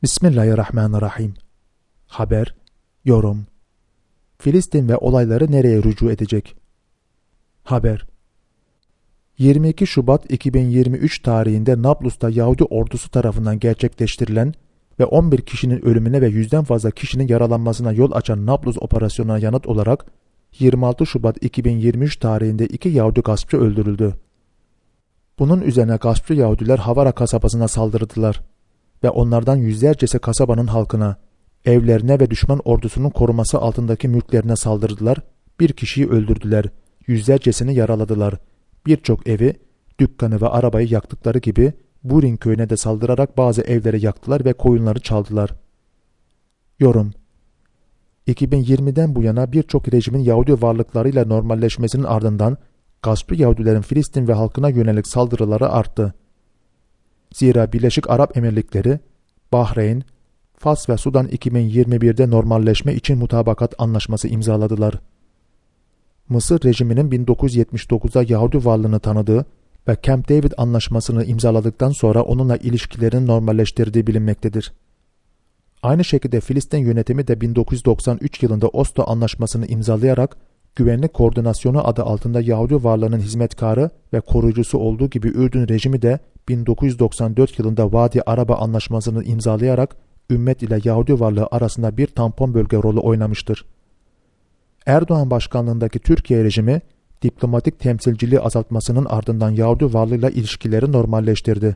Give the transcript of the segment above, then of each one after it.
Bismillahirrahmanirrahim. Haber, yorum. Filistin ve olayları nereye rücu edecek? Haber. 22 Şubat 2023 tarihinde Nablus'ta Yahudi ordusu tarafından gerçekleştirilen ve 11 kişinin ölümüne ve 100'den fazla kişinin yaralanmasına yol açan Nablus operasyonuna yanıt olarak 26 Şubat 2023 tarihinde 2 Yahudi gaspçı öldürüldü. Bunun üzerine gaspçı Yahudiler Havara kasabasına saldırdılar ve onlardan yüzlercesi kasabanın halkına, evlerine ve düşman ordusunun koruması altındaki mülklerine saldırdılar, bir kişiyi öldürdüler, yüzlercesini yaraladılar, birçok evi, dükkanı ve arabayı yaktıkları gibi Burin köyüne de saldırarak bazı evleri yaktılar ve koyunları çaldılar. Yorum. 2020'den bu yana birçok rejimin Yahudi varlıklarıyla normalleşmesinin ardından gaspçı Yahudilerin Filistin ve halkına yönelik saldırıları arttı. Zira Birleşik Arap Emirlikleri, Bahreyn, Fas ve Sudan 2021'de normalleşme için mutabakat anlaşması imzaladılar. Mısır rejiminin 1979'da Yahudi varlığını tanıdığı ve Camp David anlaşmasını imzaladıktan sonra onunla ilişkilerini normalleştirdiği bilinmektedir. Aynı şekilde Filistin yönetimi de 1993 yılında Oslo anlaşmasını imzalayarak Güvenlik Koordinasyonu adı altında Yahudi varlığının hizmetkarı ve koruyucusu olduğu gibi Ürdün rejimi de 1994 yılında Vadi Araba anlaşmasını imzalayarak ümmet ile Yahudi varlığı arasında bir tampon bölge rolü oynamıştır. Erdoğan başkanlığındaki Türkiye rejimi diplomatik temsilciliği azaltmasının ardından Yahudi varlığıyla ilişkileri normalleştirdi.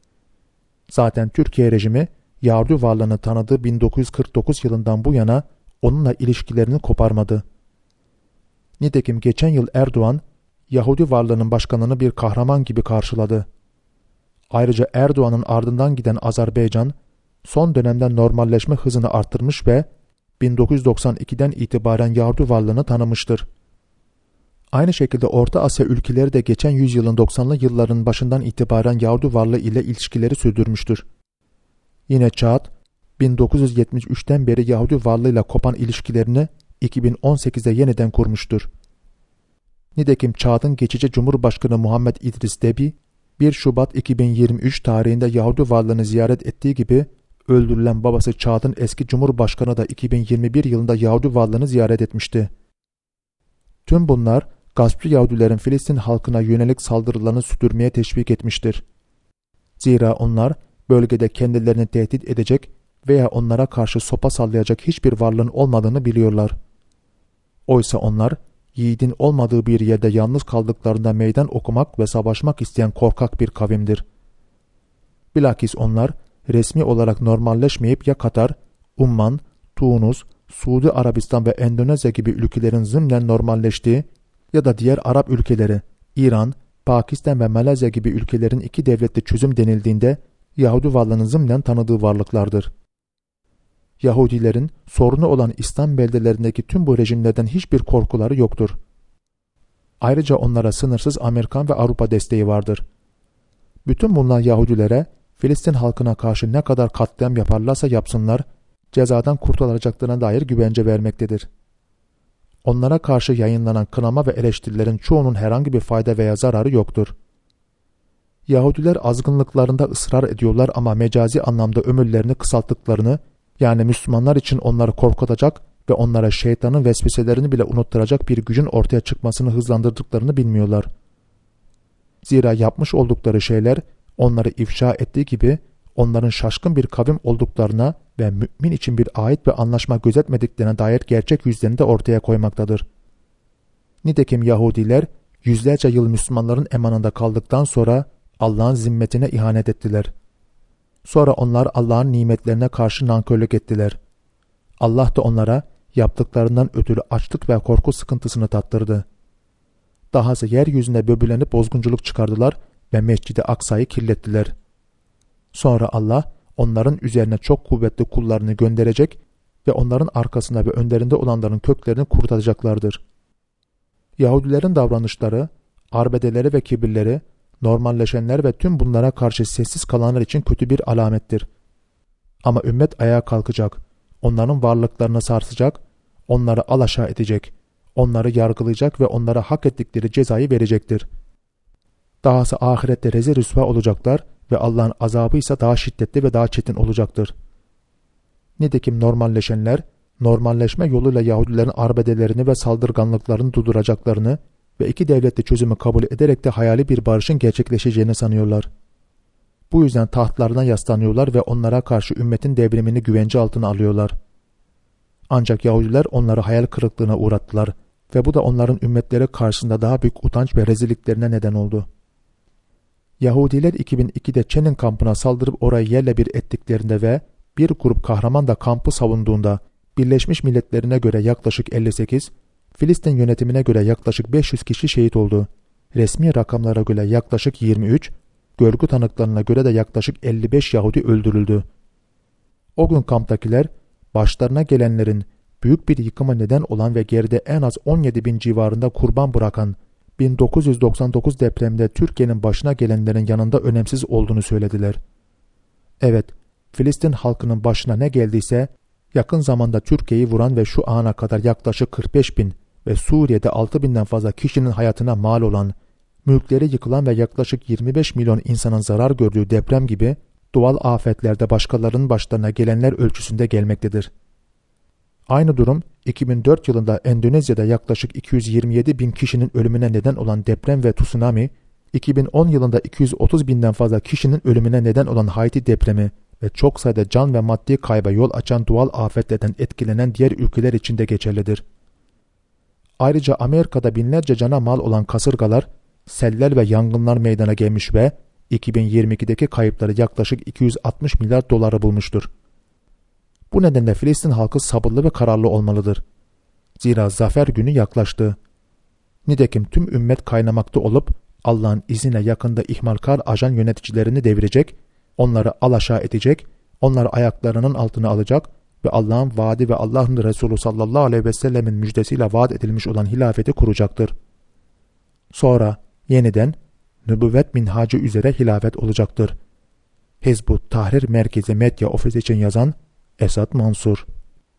Zaten Türkiye rejimi Yahudi varlığını tanıdığı 1949 yılından bu yana onunla ilişkilerini koparmadı. Nitekim geçen yıl Erdoğan, Yahudi varlığının başkanını bir kahraman gibi karşıladı. Ayrıca Erdoğan'ın ardından giden Azerbaycan, son dönemde normalleşme hızını arttırmış ve 1992'den itibaren Yahudi varlığını tanımıştır. Aynı şekilde Orta Asya ülkeleri de geçen yüzyılın 90'lı yılların başından itibaren Yahudi varlığı ile ilişkileri sürdürmüştür. Yine Çad, 1973'ten beri Yahudi varlığıyla kopan ilişkilerini 2018'de yeniden kurmuştur. Nitekim Çad'ın geçici Cumhurbaşkanı Muhammed İdris Deby, 1 Şubat 2023 tarihinde Yahudi varlığını ziyaret ettiği gibi öldürülen babası Çad'ın eski Cumhurbaşkanı da 2021 yılında Yahudi varlığını ziyaret etmişti. Tüm bunlar gaspçı Yahudilerin Filistin halkına yönelik saldırılarını sürdürmeye teşvik etmiştir. Zira onlar bölgede kendilerini tehdit edecek veya onlara karşı sopa sallayacak hiçbir varlığın olmadığını biliyorlar. Oysa onlar, yiğidin olmadığı bir yerde yalnız kaldıklarında meydan okumak ve savaşmak isteyen korkak bir kavimdir. Bilakis onlar, resmi olarak normalleşmeyip ya Katar, Umman, Tunus, Suudi Arabistan ve Endonezya gibi ülkelerin zımnen normalleştiği ya da diğer Arap ülkeleri, İran, Pakistan ve Malezya gibi ülkelerin iki devletli çözüm denildiğinde Yahudi varlığını zımnen tanıdığı varlıklardır. Yahudilerin sorunu olan İslam beldelerindeki tüm bu rejimlerden hiçbir korkuları yoktur. Ayrıca onlara sınırsız Amerikan ve Avrupa desteği vardır. Bütün bunlar Yahudilere Filistin halkına karşı ne kadar katliam yaparlarsa yapsınlar, cezadan kurtulacaklarına dair güvence vermektedir. Onlara karşı yayınlanan kınama ve eleştirilerin çoğunun herhangi bir fayda veya zararı yoktur. Yahudiler azgınlıklarında ısrar ediyorlar ama mecazi anlamda ömürlerini kısalttıklarını, yani Müslümanlar için onları korkutacak ve onlara şeytanın vesveselerini bile unutturacak bir gücün ortaya çıkmasını hızlandırdıklarını bilmiyorlar. Zira yapmış oldukları şeyler onları ifşa ettiği gibi onların şaşkın bir kavim olduklarına ve mümin için bir ahit ve anlaşma gözetmediklerine dair gerçek yüzlerini de ortaya koymaktadır. Nitekim Yahudiler yüzlerce yıl Müslümanların emanında kaldıktan sonra Allah'ın zimmetine ihanet ettiler. Sonra onlar Allah'ın nimetlerine karşı nankörlük ettiler. Allah da onlara yaptıklarından ötürü açlık ve korku sıkıntısını tattırdı. Dahası yeryüzünde böbürlenip bozgunculuk çıkardılar ve Mescid-i Aksa'yı kirlettiler. Sonra Allah onların üzerine çok kuvvetli kullarını gönderecek ve onların arkasında ve önlerinde olanların köklerini kurtaracaklardır. Yahudilerin davranışları, arbedeleri ve kibirleri, normalleşenler ve tüm bunlara karşı sessiz kalanlar için kötü bir alamettir. Ama ümmet ayağa kalkacak, onların varlıklarını sarsacak, onları alaşağı edecek, onları yargılayacak ve onlara hak ettikleri cezayı verecektir. Dahası ahirette rezil rüsva olacaklar ve Allah'ın azabı ise daha şiddetli ve daha çetin olacaktır. Nitekim normalleşenler, normalleşme yoluyla Yahudilerin arbedelerini ve saldırganlıklarını durduracaklarını ve iki devletli çözümü kabul ederek de hayali bir barışın gerçekleşeceğini sanıyorlar. Bu yüzden tahtlarına yaslanıyorlar ve onlara karşı ümmetin devrimini güvence altına alıyorlar. Ancak Yahudiler onları hayal kırıklığına uğrattılar ve bu da onların ümmetleri karşısında daha büyük utanç ve rezilliklerine neden oldu. Yahudiler 2002'de Çenin kampına saldırıp orayı yerle bir ettiklerinde ve bir grup kahraman da kampı savunduğunda Birleşmiş Milletler'ine göre yaklaşık 58, Filistin yönetimine göre yaklaşık 500 kişi şehit oldu. Resmi rakamlara göre yaklaşık 23, görgü tanıklarına göre de yaklaşık 55 Yahudi öldürüldü. O gün kamptakiler, başlarına gelenlerin büyük bir yıkıma neden olan ve geride en az 17.000 civarında kurban bırakan 1999 depremde Türkiye'nin başına gelenlerin yanında önemsiz olduğunu söylediler. Evet, Filistin halkının başına ne geldiyse, yakın zamanda Türkiye'yi vuran ve şu ana kadar yaklaşık 45.000 ve Suriye'de 6.000'den fazla kişinin hayatına mal olan, mülkleri yıkılan ve yaklaşık 25 milyon insanın zarar gördüğü deprem gibi doğal afetlerde başkalarının başlarına gelenler ölçüsünde gelmektedir. Aynı durum 2004 yılında Endonezya'da yaklaşık 227.000 kişinin ölümüne neden olan deprem ve tsunami, 2010 yılında 230.000'den fazla kişinin ölümüne neden olan Haiti depremi ve çok sayıda can ve maddi kayba yol açan doğal afetlerden etkilenen diğer ülkeler için de geçerlidir. Ayrıca Amerika'da binlerce cana mal olan kasırgalar, seller ve yangınlar meydana gelmiş ve 2022'deki kayıpları yaklaşık 260 milyar doları bulmuştur. Bu nedenle Filistin halkı sabırlı ve kararlı olmalıdır. Zira zafer günü yaklaştı. Nitekim tüm ümmet kaynamakta olup Allah'ın izniyle yakında ihmalkar ajan yöneticilerini devirecek, onları alaşağı edecek, onları ayaklarının altına alacak ve Allah'ın vaadi ve Allah'ın Resulü sallallahu aleyhi ve sellemin müjdesiyle vaat edilmiş olan hilafeti kuracaktır. Sonra yeniden nübüvvet minhacı üzere hilafet olacaktır. Hizb-ut Tahrir Merkezi Medya Ofisi için yazan Esat Mansur.